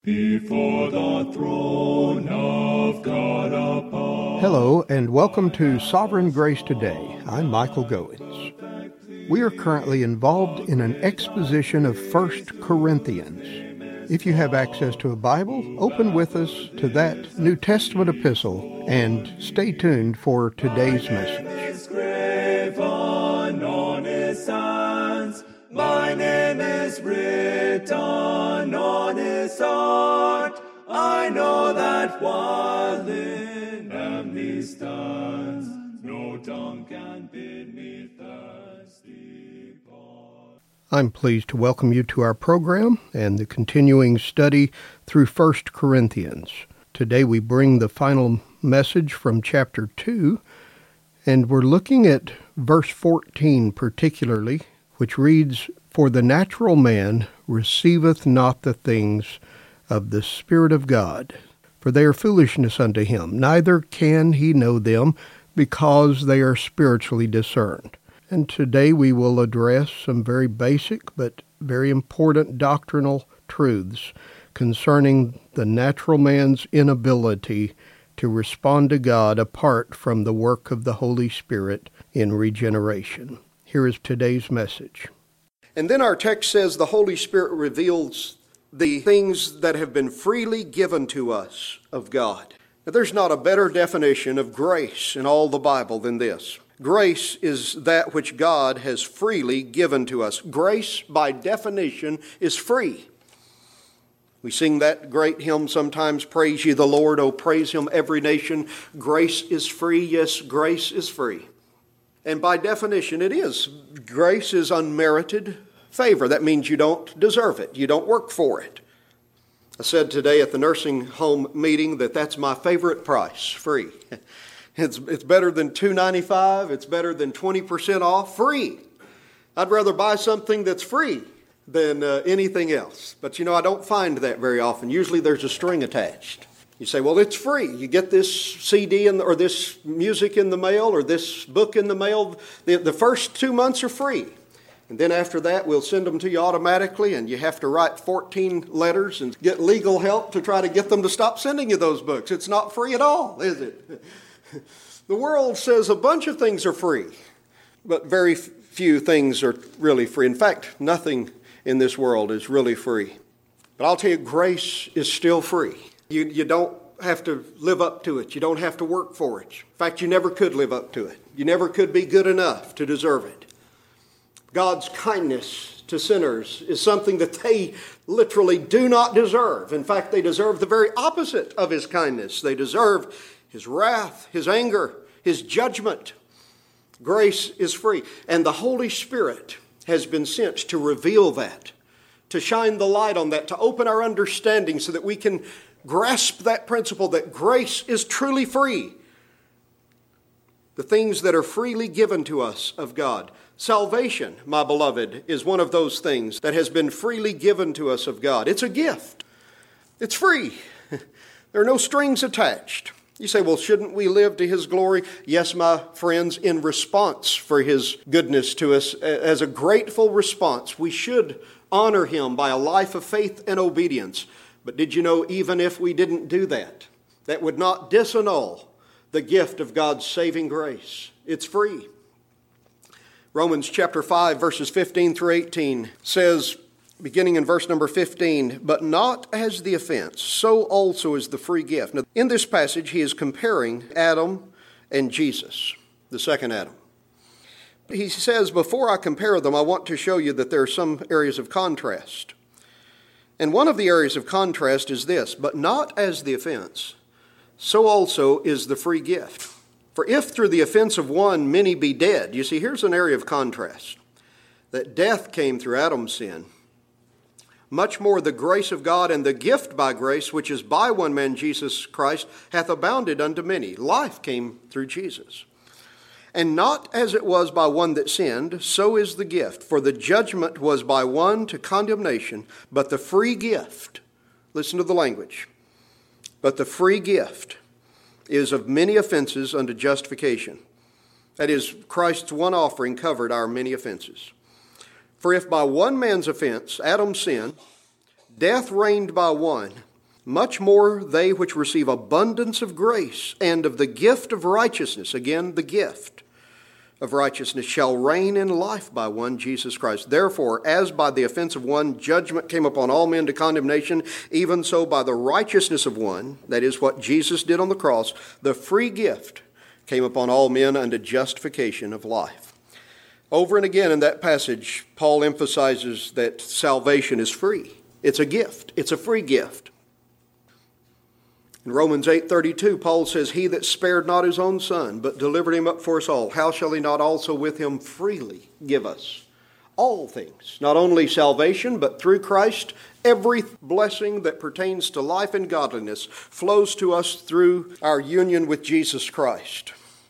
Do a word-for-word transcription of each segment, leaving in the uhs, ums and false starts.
Before the throne of God above. Hello, and welcome to Sovereign Grace Today. I'm Michael Goins. We are currently involved in an exposition of First Corinthians. If you have access to a Bible, open with us to that New Testament epistle and stay tuned for today's message. My name is written on his heart. I know that while in heavenly stands, no tongue can bid me thirsty part. I'm pleased to welcome you to our program and the continuing study through First Corinthians. Today we bring the final message from chapter two, and we're looking at verse fourteen particularly, which reads, "For the natural man receiveth not the things of the Spirit of God, for they are foolishness unto him, neither can he know them, because they are spiritually discerned." And today we will address some very basic but very important doctrinal truths concerning the natural man's inability to respond to God apart from the work of the Holy Spirit in regeneration. Here is today's message. And then our text says the Holy Spirit reveals the things that have been freely given to us of God. Now, there's not a better definition of grace in all the Bible than this. Grace is that which God has freely given to us. Grace, by definition, is free. We sing that great hymn sometimes, "Praise ye the Lord, oh praise him every nation." Grace is free, yes, grace is free. And by definition, it is. Grace is unmerited favor. That means you don't deserve it. You don't work for it. I said today at the nursing home meeting that that's my favorite price, free. It's, it's better than two dollars and ninety-five cents. It's better than twenty percent off, free. I'd rather buy something that's free than uh, anything else. But you know, I don't find that very often. Usually there's a string attached. You say, well, it's free. You get this C D in the, or this music in the mail or this book in the mail. The, the first two months are free. And then after that, we'll send them to you automatically, and you have to write fourteen letters and get legal help to try to get them to stop sending you those books. It's not free at all, is it? The world says a bunch of things are free, but very few things are really free. In fact, nothing in this world is really free. But I'll tell you, grace is still free. You, you don't have to live up to it. You don't have to work for it. In fact, you never could live up to it. You never could be good enough to deserve it. God's kindness to sinners is something that they literally do not deserve. In fact, they deserve the very opposite of His kindness. They deserve His wrath, His anger, His judgment. Grace is free. And the Holy Spirit has been sent to reveal that, to shine the light on that, to open our understanding so that we can grasp that principle that grace is truly free. The things that are freely given to us of God. Salvation, my beloved, is one of those things that has been freely given to us of God. It's a gift. It's free. There are no strings attached. You say, well, shouldn't we live to His glory? Yes, my friends, in response for His goodness to us, as a grateful response, we should honor Him by a life of faith and obedience. But did you know, even if we didn't do that, that would not disannul the gift of God's saving grace. It's free. Romans chapter five, verses fifteen through eighteen says, beginning in verse number fifteen, "But not as the offense, so also is the free gift." Now, in this passage, he is comparing Adam and Jesus, the second Adam. He says, before I compare them, I want to show you that there are some areas of contrast. And one of the areas of contrast is this, "But not as the offense, so also is the free gift. For if through the offense of one many be dead," you see, here's an area of contrast, that death came through Adam's sin. "Much more the grace of God and the gift by grace, which is by one man Jesus Christ, hath abounded unto many." Life came through Jesus. "And not as it was by one that sinned, so is the gift. For the judgment was by one to condemnation, but the free gift," listen to the language, "but the free gift is of many offenses unto justification." That is, Christ's one offering covered our many offenses. "For if by one man's offense, Adam's sin, death reigned by one, much more they which receive abundance of grace and of the gift of righteousness, again, the gift of righteousness, shall reign in life by one Jesus Christ. Therefore, as by the offense of one judgment came upon all men to condemnation, even so by the righteousness of one, that is what Jesus did on the cross, the free gift came upon all men unto justification of life. Over and again in that passage, Paul emphasizes that salvation is free. It's a gift. It's a free gift. In Romans eight thirty-two, Paul says, He that spared not his own son, but delivered him up for us all, how shall he not also with him freely give us all things? Not only salvation, but through Christ, every blessing that pertains to life and godliness flows to us through our union with Jesus Christ.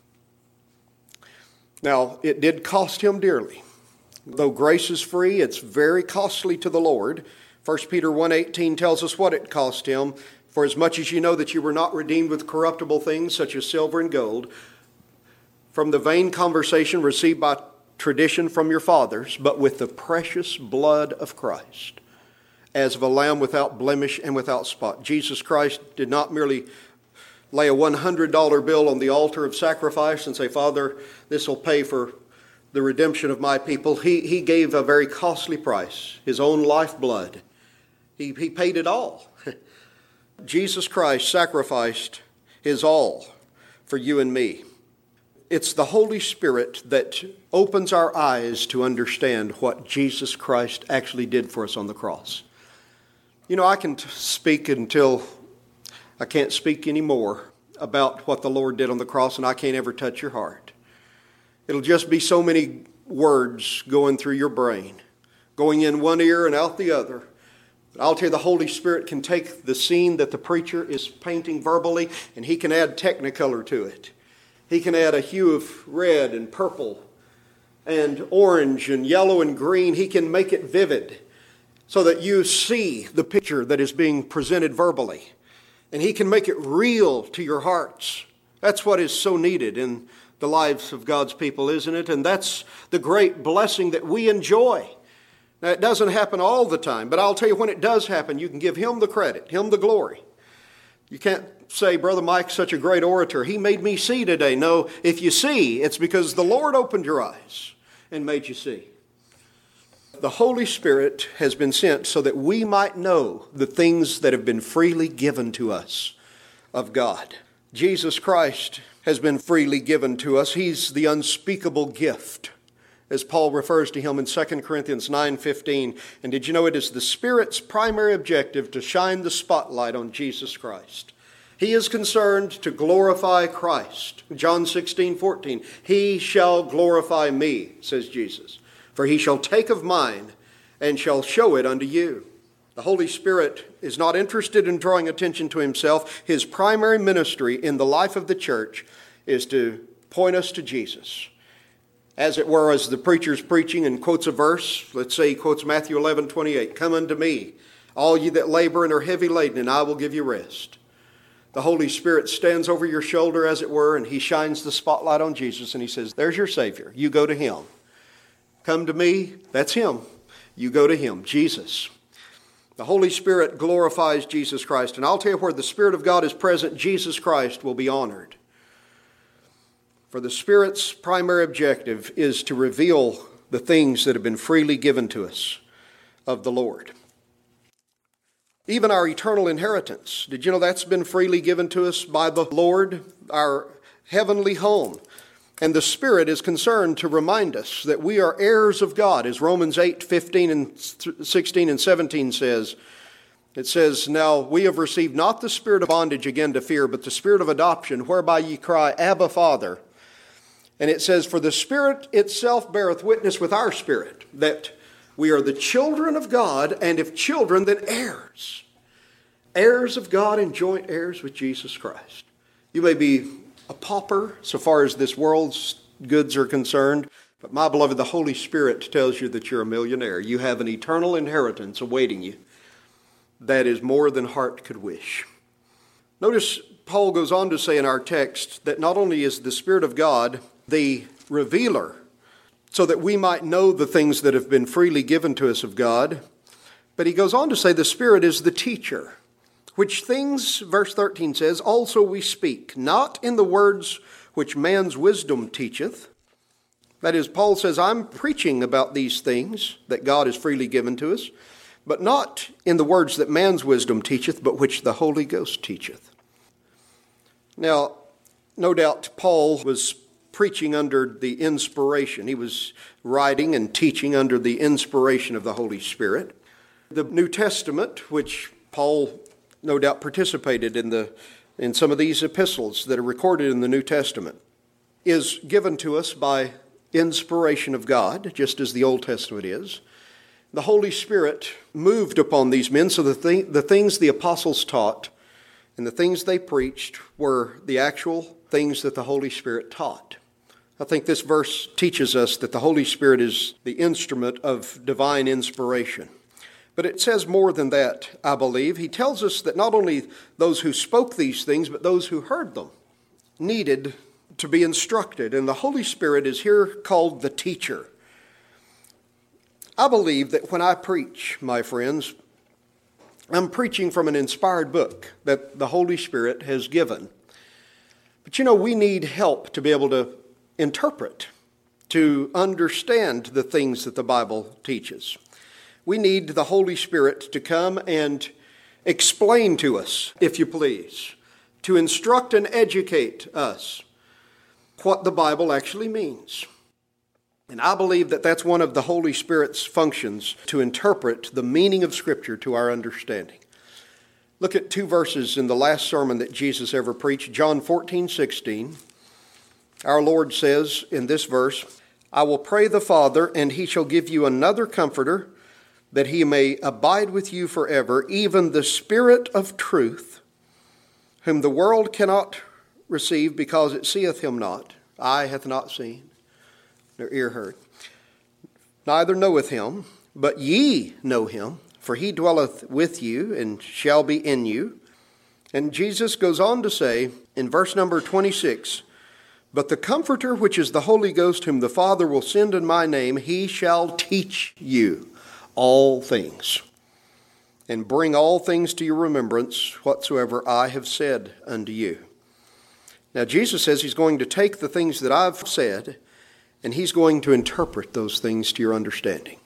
Now, it did cost him dearly. Though grace is free, it's very costly to the Lord. First Peter one eighteen tells us what it cost him. For as much as you know that you were not redeemed with corruptible things such as silver and gold, from the vain conversation received by tradition from your fathers, but with the precious blood of Christ, as of a lamb without blemish and without spot. Jesus Christ did not merely lay a one hundred dollar bill on the altar of sacrifice and say, Father, this will pay for the redemption of my people. He, he gave a very costly price, his own lifeblood. He, he paid it all. Jesus Christ sacrificed his all for you and me. It's the Holy Spirit that opens our eyes to understand what Jesus Christ actually did for us on the cross. You know, I can t- speak until I can't speak anymore about what the Lord did on the cross, and I can't ever touch your heart. It'll just be so many words going through your brain, going in one ear and out the other. I'll tell you, the Holy Spirit can take the scene that the preacher is painting verbally, and he can add technicolor to it. He can add a hue of red and purple and orange and yellow and green. He can make it vivid so that you see the picture that is being presented verbally. And he can make it real to your hearts. That's what is so needed in the lives of God's people, isn't it? And that's the great blessing that we enjoy. Now, it doesn't happen all the time, but I'll tell you, when it does happen, you can give him the credit, him the glory. You can't say, Brother Mike's such a great orator, he made me see today. No, if you see, it's because the Lord opened your eyes and made you see. The Holy Spirit has been sent so that we might know the things that have been freely given to us of God. Jesus Christ has been freely given to us. He's the unspeakable gift, as Paul refers to him in Second Corinthians nine fifteen. And did you know it is the Spirit's primary objective to shine the spotlight on Jesus Christ? He is concerned to glorify Christ. John sixteen fourteen, He shall glorify me, says Jesus, for he shall take of mine and shall show it unto you. The Holy Spirit is not interested in drawing attention to himself. His primary ministry in the life of the church is to point us to Jesus. As it were, as the preacher's preaching and quotes a verse, let's say he quotes Matthew eleven twenty-eight, Come unto me, all ye that labor and are heavy laden, and I will give you rest. The Holy Spirit stands over your shoulder, as it were, and he shines the spotlight on Jesus, and he says, there's your Savior. You go to him. Come to me, that's him. You go to him, Jesus. The Holy Spirit glorifies Jesus Christ, and I'll tell you, where the Spirit of God is present, Jesus Christ will be honored. For the Spirit's primary objective is to reveal the things that have been freely given to us of the Lord. Even our eternal inheritance. Did you know that's been freely given to us by the Lord, our heavenly home? And the Spirit is concerned to remind us that we are heirs of God, as Romans eight fifteen and sixteen and seventeen says. It says, Now we have received not the spirit of bondage again to fear, but the spirit of adoption, whereby ye cry, Abba, Father. And it says, For the Spirit itself beareth witness with our spirit, that we are the children of God, and if children, then heirs. Heirs of God and joint heirs with Jesus Christ. You may be a pauper so far as this world's goods are concerned, but my beloved, the Holy Spirit tells you that you're a millionaire. You have an eternal inheritance awaiting you that is more than heart could wish. Notice Paul goes on to say in our text that not only is the Spirit of God the revealer, so that we might know the things that have been freely given to us of God, but he goes on to say the Spirit is the teacher. Which things, verse thirteen says, also we speak, not in the words which man's wisdom teacheth. That is, Paul says, I'm preaching about these things that God has freely given to us, but not in the words that man's wisdom teacheth, but which the Holy Ghost teacheth. Now, no doubt Paul was preaching under the inspiration. He was writing and teaching under the inspiration of the Holy Spirit. The New Testament, which Paul no doubt participated in the in some of these epistles that are recorded in the New Testament, is given to us by inspiration of God, just as the Old Testament is. The Holy Spirit moved upon these men, so the, th- the things the apostles taught and the things they preached were the actual things that the Holy Spirit taught. I think this verse teaches us that the Holy Spirit is the instrument of divine inspiration. But it says more than that, I believe. He tells us that not only those who spoke these things, but those who heard them needed to be instructed. And the Holy Spirit is here called the teacher. I believe that when I preach, my friends, I'm preaching from an inspired book that the Holy Spirit has given. But you know, we need help to be able to interpret, to understand the things that the Bible teaches. We need the Holy Spirit to come and explain to us, if you please, to instruct and educate us what the Bible actually means. And I believe that that's one of the Holy Spirit's functions, to interpret the meaning of Scripture to our understanding. Look at two verses in the last sermon that Jesus ever preached, John fourteen sixteen. Our Lord says in this verse, I will pray the Father, and he shall give you another comforter, that he may abide with you forever, even the Spirit of truth, whom the world cannot receive, because it seeth him not, eye hath not seen, nor ear heard, neither knoweth him, but ye know him, for he dwelleth with you, and shall be in you. And Jesus goes on to say, in verse number twenty-six, but the Comforter, which is the Holy Ghost, whom the Father will send in my name, he shall teach you all things, and bring all things to your remembrance, whatsoever I have said unto you. Now, Jesus says he's going to take the things that I've said, and he's going to interpret those things to your understanding.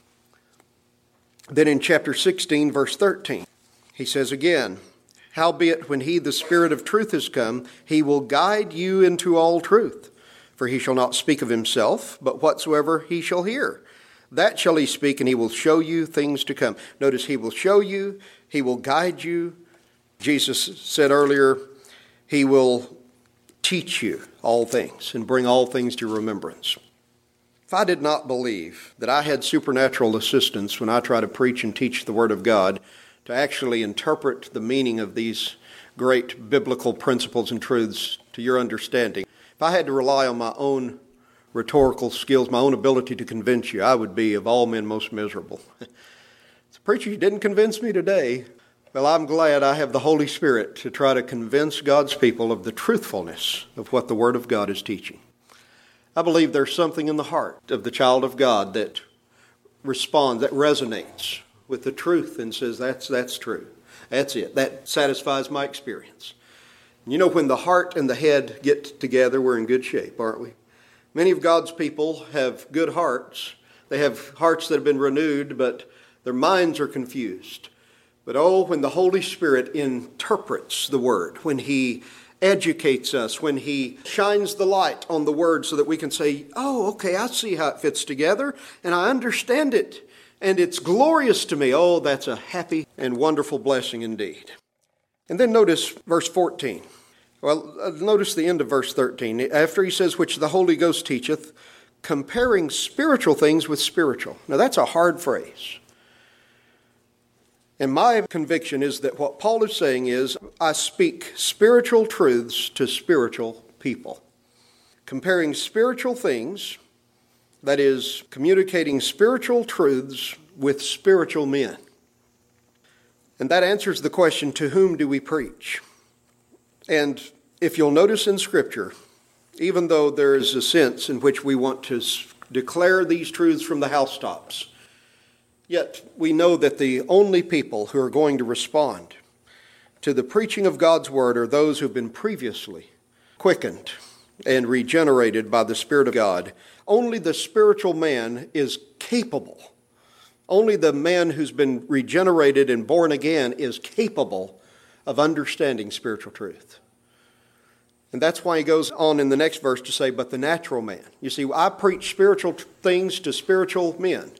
Then in chapter sixteen, verse thirteen, he says again, howbeit when he, the Spirit of truth, is come, he will guide you into all truth. For he shall not speak of himself, but whatsoever he shall hear, that shall he speak, and he will show you things to come. Notice, he will show you, he will guide you. Jesus said earlier, he will teach you all things and bring all things to your remembrance. If I did not believe that I had supernatural assistance when I try to preach and teach the Word of God, to actually interpret the meaning of these great biblical principles and truths to your understanding, if I had to rely on my own rhetorical skills, my own ability to convince you, I would be of all men most miserable. So, preacher, you didn't convince me today. Well, I'm glad I have the Holy Spirit to try to convince God's people of the truthfulness of what the Word of God is teaching. I believe there's something in the heart of the child of God that responds, that resonates with the truth and says, that's, that's true. That's it. That satisfies my experience. And you know, when the heart and the head get together, we're in good shape, aren't we? Many of God's people have good hearts. They have hearts that have been renewed, but their minds are confused. But oh, when the Holy Spirit interprets the Word, when He educates us, when He shines the light on the Word so that we can say, oh, okay, I see how it fits together, and I understand it, and it's glorious to me. Oh, that's a happy and wonderful blessing indeed. And then notice verse fourteen. Well, notice the end of verse thirteen. After he says, which the Holy Ghost teacheth, comparing spiritual things with spiritual. Now, that's a hard phrase. And my conviction is that what Paul is saying is, I speak spiritual truths to spiritual people. Comparing spiritual things, that is, communicating spiritual truths with spiritual men. And that answers the question, to whom do we preach? And if you'll notice in Scripture, even though there is a sense in which we want to declare these truths from the housetops, yet we know that the only people who are going to respond to the preaching of God's word are those who've been previously quickened and regenerated by the Spirit of God. Only the spiritual man is capable. Only the man who's been regenerated and born again is capable of understanding spiritual truth. And that's why he goes on in the next verse to say, but the natural man. You see, I preach spiritual things to spiritual men.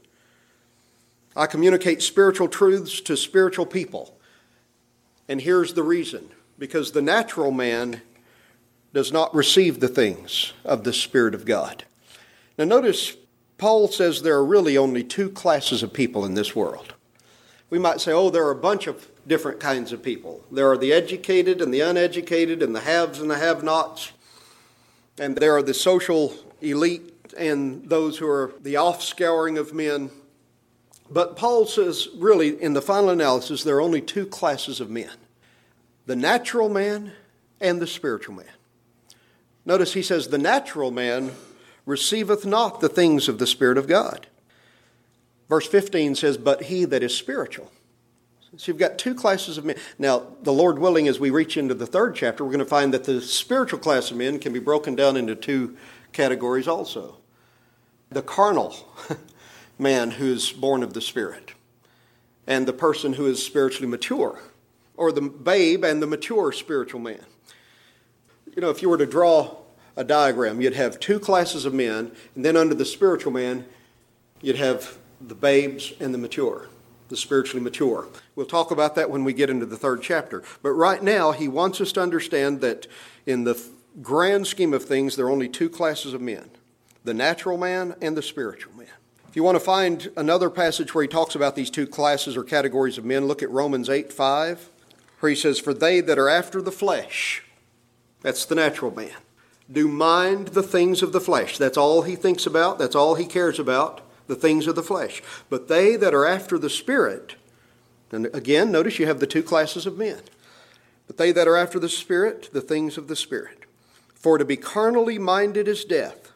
I communicate spiritual truths to spiritual people. And here's the reason. Because the natural man does not receive the things of the Spirit of God. Now notice, Paul says there are really only two classes of people in this world. We might say, oh, there are a bunch of different kinds of people. There are the educated and the uneducated and the haves and the have-nots. And there are the social elite and those who are the offscouring of men. But Paul says, really, in the final analysis, there are only two classes of men. The natural man and the spiritual man. Notice he says, the natural man receiveth not the things of the Spirit of God. Verse fifteen says, but he that is spiritual. So you've got two classes of men. Now, the Lord willing, as we reach into the third chapter, we're going to find that the spiritual class of men can be broken down into two categories also. The carnal man who is born of the Spirit, and the person who is spiritually mature, or the babe and the mature spiritual man. You know, if you were to draw a diagram, you'd have two classes of men, and then under the spiritual man, you'd have the babes and the mature, the spiritually mature. We'll talk about that when we get into the third chapter. But right now, he wants us to understand that in the grand scheme of things, there are only two classes of men, the natural man and the spiritual man. If you want to find another passage where he talks about these two classes or categories of men, look at Romans eight five, where he says, for they that are after the flesh, that's the natural man, do mind the things of the flesh. That's all he thinks about. That's all he cares about, the things of the flesh. But they that are after the Spirit, and again, notice you have the two classes of men. But they that are after the Spirit, the things of the Spirit. For to be carnally minded is death,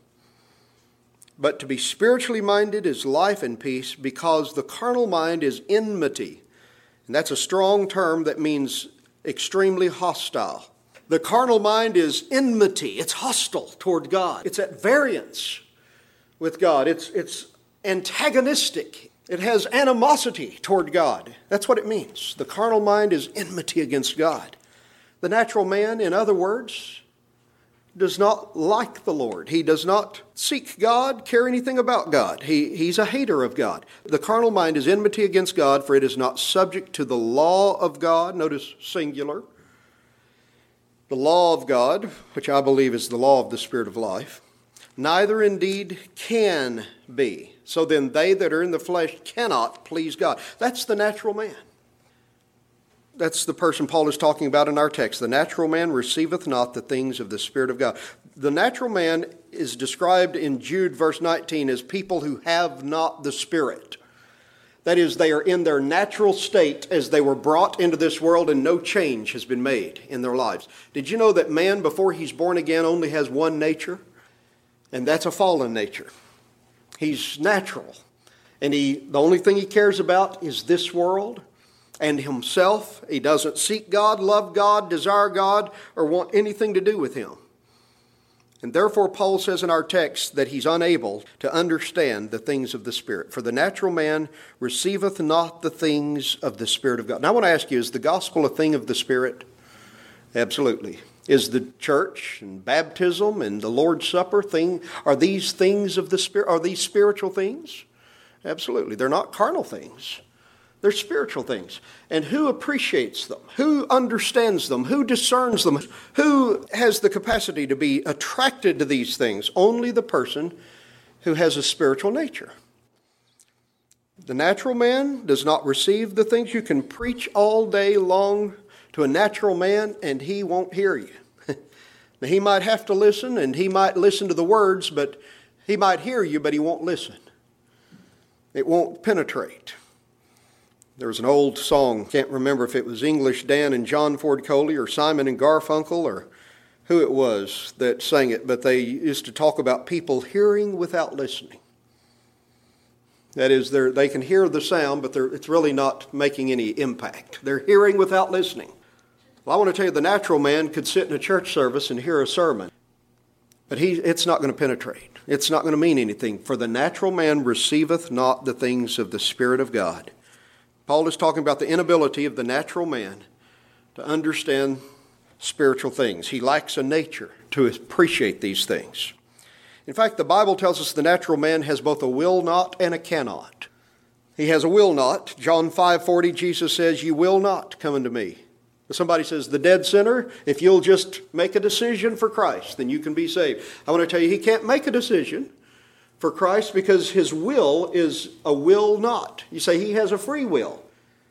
but to be spiritually minded is life and peace, because the carnal mind is enmity. And that's a strong term that means extremely hostile. The carnal mind is enmity. It's hostile toward God. It's at variance with God. It's, it's antagonistic. It has animosity toward God. That's what it means. The carnal mind is enmity against God. The natural man, in other words, does not like the Lord. He does not seek God, care anything about God. He, he's a hater of God. The carnal mind is enmity against God, for it is not subject to the law of God. Notice singular. The law of God, which I believe is the law of the Spirit of life, neither indeed can be. So then they that are in the flesh cannot please God. That's the natural man. That's the person Paul is talking about in our text. The natural man receiveth not the things of the Spirit of God. The natural man is described in Jude verse nineteen as people who have not the Spirit. That is, they are in their natural state as they were brought into this world and no change has been made in their lives. Did you know that man, before he's born again, only has one nature? And that's a fallen nature. He's natural. And he, the only thing he cares about is this world and himself. He doesn't seek God, love God, desire God, or want anything to do with him. And therefore, Paul says in our text that he's unable to understand the things of the Spirit. For the natural man receiveth not the things of the Spirit of God. Now I want to ask you, is the gospel a thing of the Spirit? Absolutely. Is the church and baptism and the Lord's Supper thing, are these things of the Spirit? Are these spiritual things? Absolutely. They're not carnal things. They're spiritual things. And who appreciates them? Who understands them? Who discerns them? Who has the capacity to be attracted to these things? Only the person who has a spiritual nature. The natural man does not receive the things. You can preach all day long to a natural man and he won't hear you. Now, he might have to listen and he might listen to the words, but he might hear you, but he won't listen. It won't penetrate. There was an old song, can't remember if it was English Dan and John Ford Coley or Simon and Garfunkel or who it was that sang it, but they used to talk about people hearing without listening. That is, they can hear the sound, but it's really not making any impact. They're hearing without listening. Well, I want to tell you, the natural man could sit in a church service and hear a sermon, but he, it's not going to penetrate. It's not going to mean anything. For the natural man receiveth not the things of the Spirit of God. Paul is talking about the inability of the natural man to understand spiritual things. He lacks a nature to appreciate these things. In fact, the Bible tells us the natural man has both a will not and a cannot. He has a will not. John five forty, Jesus says, "You will not come unto me." If somebody says, the dead sinner, if you'll just make a decision for Christ, then you can be saved. I want to tell you, he can't make a decision for Christ because his will is a will not. You say he has a free will.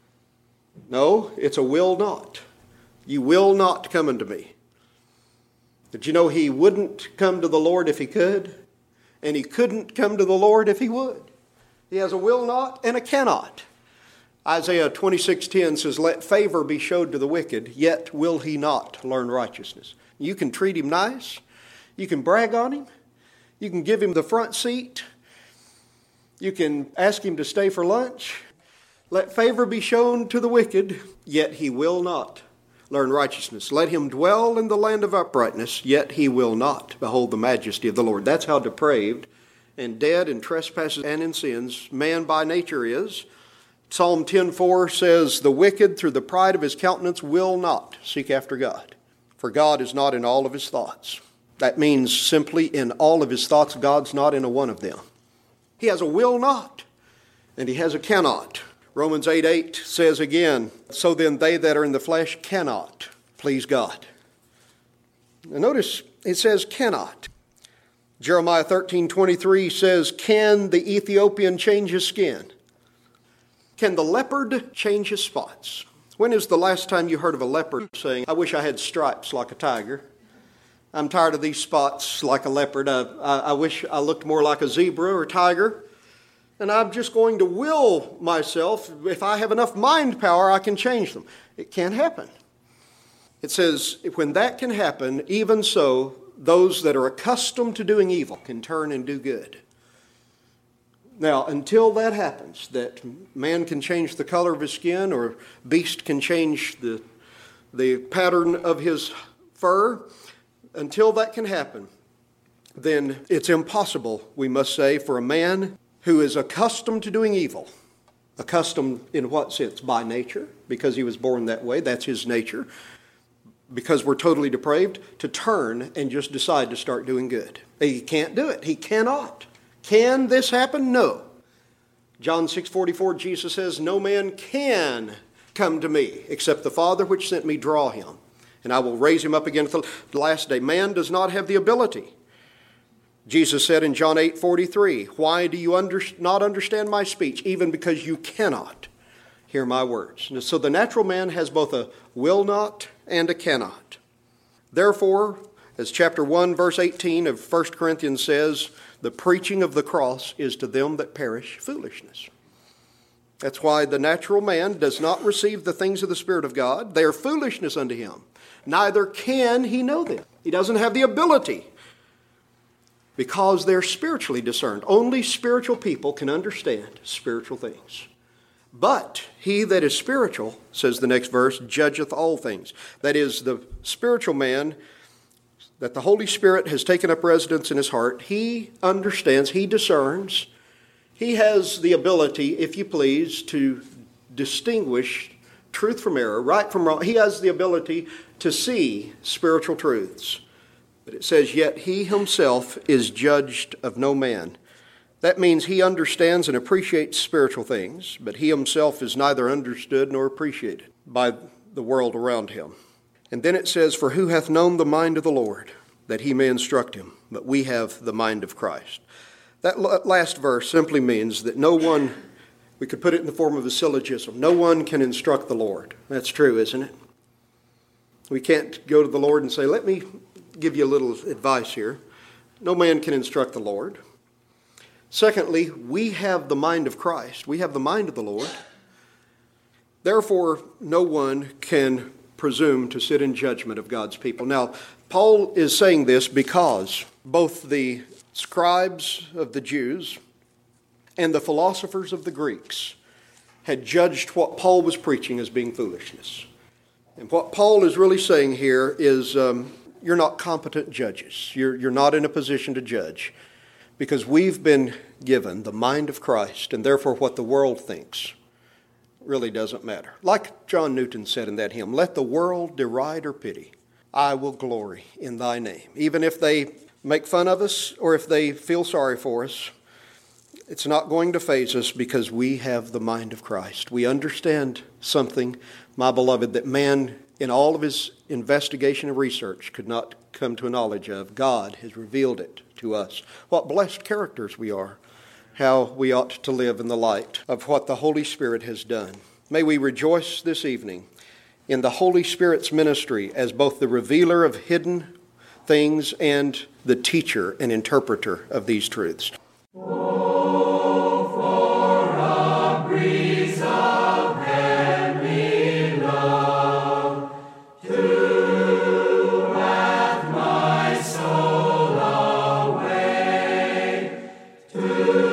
No, it's a will not. You will not come unto me. Did you know he wouldn't come to the Lord if he could? And he couldn't come to the Lord if he would. He has a will not and a cannot. Isaiah twenty-six ten says, "Let favor be showed to the wicked, yet will he not learn righteousness." You can treat him nice. You can brag on him. You can give him the front seat. You can ask him to stay for lunch. Let favor be shown to the wicked, yet he will not learn righteousness. Let him dwell in the land of uprightness, yet he will not behold the majesty of the Lord. That's how depraved and dead in trespasses and in sins man by nature is. Psalm ten four says, "The wicked through the pride of his countenance will not seek after God. For God is not in all of his thoughts." That means simply in all of his thoughts, God's not in a one of them. He has a will not, and he has a cannot. Romans eight eight says again, "So then they that are in the flesh cannot please God." Now notice it says cannot. Jeremiah thirteen twenty-three says, "Can the Ethiopian change his skin? Can the leopard change his spots?" When is the last time you heard of a leopard saying, "I wish I had stripes like a tiger. I'm tired of these spots like a leopard. I, I, I wish I looked more like a zebra or a tiger. And I'm just going to will myself. If I have enough mind power, I can change them." It can't happen. It says, when that can happen, even so, those that are accustomed to doing evil can turn and do good. Now, until that happens, that man can change the color of his skin or beast can change the, the pattern of his fur, until that can happen, then it's impossible, we must say, for a man who is accustomed to doing evil, accustomed in what sense? By nature, because he was born that way, that's his nature, because we're totally depraved, to turn and just decide to start doing good. He can't do it. He cannot. Can this happen? No. John six forty-four, Jesus says, "No man can come to me, except the Father which sent me draw him, and I will raise him up again at the last day." Man does not have the ability. Jesus said in John eight forty-three, "Why do you under, not understand my speech? Even because you cannot hear my words." And so the natural man has both a will not and a cannot. Therefore, as chapter one, verse eighteen of First Corinthians says, "The preaching of the cross is to them that perish foolishness." That's why the natural man does not receive the things of the Spirit of God. They are foolishness unto him. Neither can he know them. He doesn't have the ability because they're spiritually discerned. Only spiritual people can understand spiritual things. But he that is spiritual, says the next verse, judgeth all things. That is, the spiritual man that the Holy Spirit has taken up residence in his heart, he understands, he discerns, he has the ability, if you please, to distinguish truth from error, right from wrong. He has the ability to see spiritual truths. But it says, "Yet he himself is judged of no man." That means he understands and appreciates spiritual things, but he himself is neither understood nor appreciated by the world around him. And then it says, "For who hath known the mind of the Lord, that he may instruct him? But we have the mind of Christ." That last verse simply means that no one, we could put it in the form of a syllogism, no one can instruct the Lord. That's true, isn't it? We can't go to the Lord and say, "Let me give you a little advice here." No man can instruct the Lord. Secondly, we have the mind of Christ. We have the mind of the Lord. Therefore, no one can presume to sit in judgment of God's people. Now, Paul is saying this because both the scribes of the Jews and the philosophers of the Greeks had judged what Paul was preaching as being foolishness. And what Paul is really saying here is um, you're not competent judges. You're, you're not in a position to judge because we've been given the mind of Christ, and therefore what the world thinks really doesn't matter. Like John Newton said in that hymn, let the world deride or pity, I will glory in thy name. Even if they make fun of us or if they feel sorry for us, it's not going to faze us because we have the mind of Christ. We understand something, my beloved, that man in all of his investigation and research could not come to a knowledge of. God has revealed it to us. What blessed characters we are. How we ought to live in the light of what the Holy Spirit has done. May we rejoice this evening in the Holy Spirit's ministry as both the revealer of hidden things and the teacher and interpreter of these truths. Oh, for a breeze of heavenly love to waft my soul away to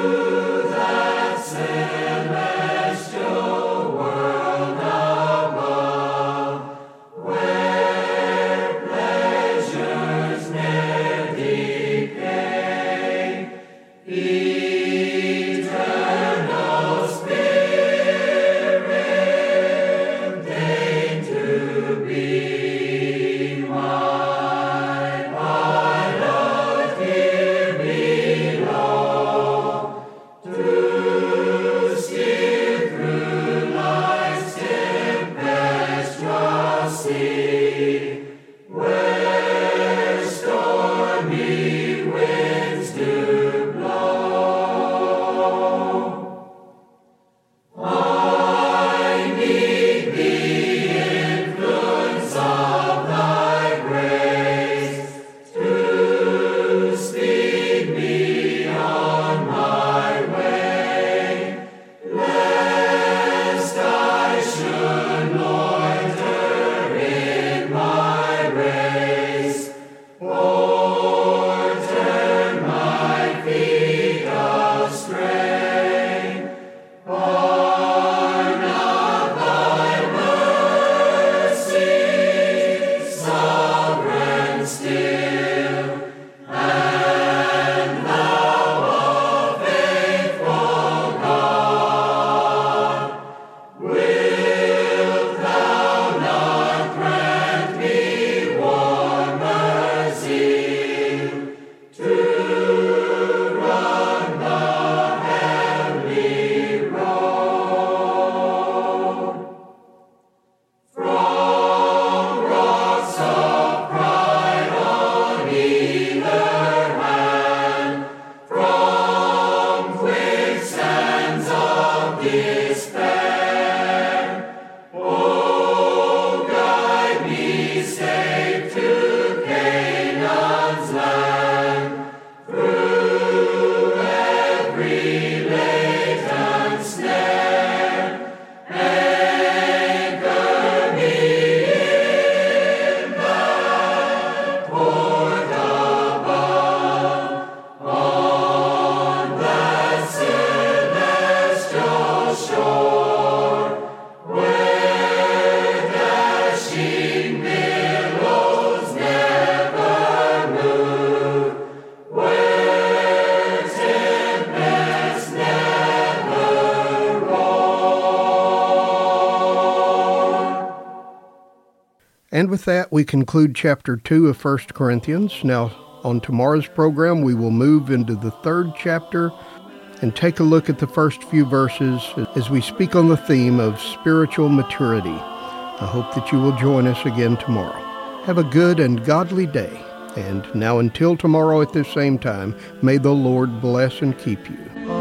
And with that, we conclude chapter two of First Corinthians. Now, on tomorrow's program, we will move into the third chapter and take a look at the first few verses as we speak on the theme of spiritual maturity. I hope that you will join us again tomorrow. Have a good and godly day. And now until tomorrow at this same time, may the Lord bless and keep you.